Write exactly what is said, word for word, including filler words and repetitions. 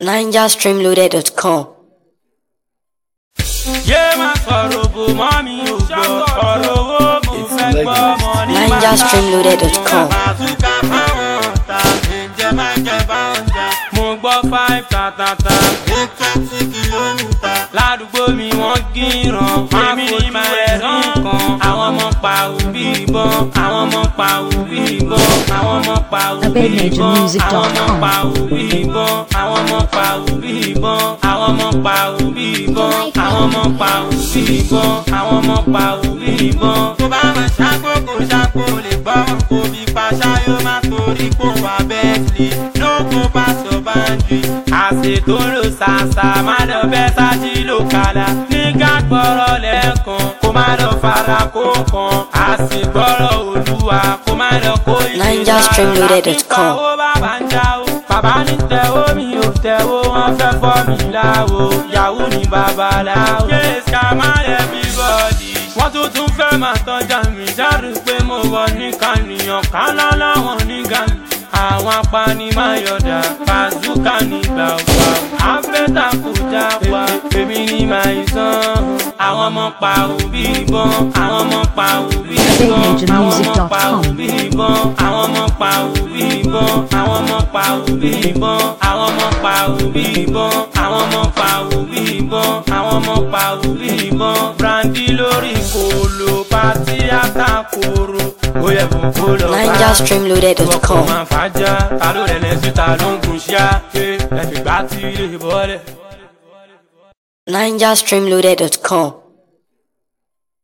ninja stream loaded dot com. Yeah, my sorrow, mommy, you go sorrow, ninja stream loaded dot com. Mo gbọ́ five tatata, twenty kìlómítà. Ládùúgbò mi wọ́n gíran, èmi ní máa ẹ̀rí kan. Àwọn ọmọ pa òbí ìbọn, àwọn ọmọ pa òbí ìbọn, àwọn ọmọ pa òbí ìbọn, àwọn ọmọ pa òbí ìbọn, àwọn ọmọ pa òbí ìbọn, àwọn ọmọ pa òbí ìbọn, àwọn ọmọ pa òbí ìbọn, àwọn ọmọ pa òbí ìbọn. Tó bá máa ṣàkó kò ṣàkó lè gbọ́, kò bí pàṣà yóò má torí kó wà bẹ́ẹ̀ sí. Lóko bá sọ báńdì, àṣetò ló ṣàṣà, má lọ bẹ́ẹ̀ sájí ló kàlà. Nígbà gbọ́rọ̀ lẹ́ẹ̀kan, kó má lọ fara kó kan. Àṣegbọ́rọ̀ Olúwa, kó má lọ kó ìlera. ninja stream loaded dot com. Bàbá ń já o, bàbá ní tẹ̀wó mi ò tẹ̀wó, wọ́n fẹ́ fọ́ mi láwo. Yahoo ni babaláwo. Yes, come on everybody. Wọ́n tún tún fẹ́ máa tọ́jà mi, jáde pé mo wọ ní kànìyàn, kálá láwọn ní gàmì. Àwọn apani máa yọ̀dà, bazooka ní gbàgbà. Afẹ́ta kò já wa, èmi ní máa ìtàn. Àwọn ọmọ pa òbí ìbọn, àwọn ọmọ pa òbí ìbọn, àwọn ọmọ pa òbí ìbọn, àwọn ọmọ pa òbí ìbọn, àwọn ọmọ pa òbí ìbọn, àwọn ọmọ pa òbí ìbọn, àwọn ọmọ pa òbí ìbọn, àwọn ọmọ pa òbí ìbọn. Brandy lórí kòló, pàtí àtàkùrù, ó yẹ kó kó lọ bá. ninja stream loaded dot com. Fàájà, ta ló rẹ̀ lẹ́sìn, ta ló ń gun ṣíà, ẹ fi gbá tí ilé bọ́lẹ̀. ninja stream loaded dot com.